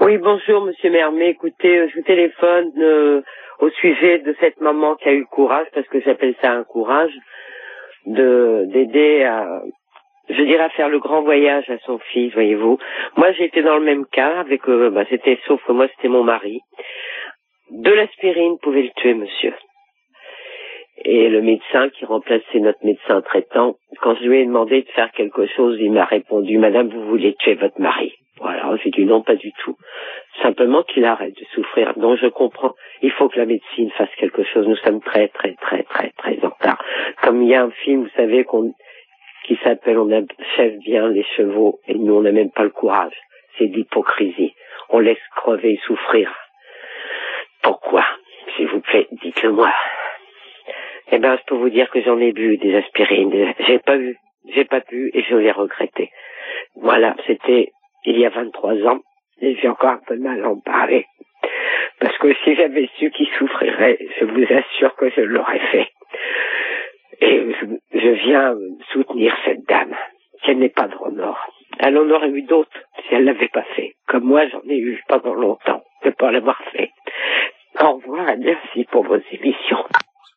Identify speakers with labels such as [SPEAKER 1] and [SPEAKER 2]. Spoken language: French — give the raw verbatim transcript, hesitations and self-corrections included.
[SPEAKER 1] Oui, bonjour, monsieur Mermet. Écoutez, euh, je vous téléphone euh, au sujet de cette maman qui a eu le courage, parce que j'appelle ça un courage, de d'aider à, je dirais, à faire le grand voyage à son fils, voyez-vous. Moi, j'ai été dans le même cas, avec, euh, bah, c'était, sauf que moi, c'était mon mari. De l'aspirine pouvait le tuer, monsieur. Et le médecin qui remplaçait notre médecin traitant, quand je lui ai demandé de faire quelque chose, il m'a répondu: Madame, vous voulez tuer votre mari. Voilà, j'ai dit non, pas du tout. Simplement qu'il arrête de souffrir. Donc je comprends, il faut que la médecine fasse quelque chose. Nous sommes très, très, très, très, très en retard. Comme il y a un film, vous savez, qu'on, qui s'appelle On achève bien les chevaux, et nous on n'a même pas le courage. C'est de l'hypocrisie. On laisse crever et souffrir. Pourquoi? S'il vous plaît, dites-le-moi. Eh ben, je peux vous dire que j'en ai bu des aspirines. Des... J'ai pas eu, j'ai pas pu et je l'ai regretté. Voilà, c'était il y a vingt-trois ans et j'ai encore un peu de mal à en parler. Parce que si j'avais su qu'il souffrirait, je vous assure que je l'aurais fait. Et je, je viens soutenir cette dame, qu'elle n'ait pas de remords. Elle en aurait eu d'autres si elle l'avait pas fait. Comme moi, j'en ai eu pendant longtemps de pas l'avoir fait. Au revoir et merci pour vos émissions.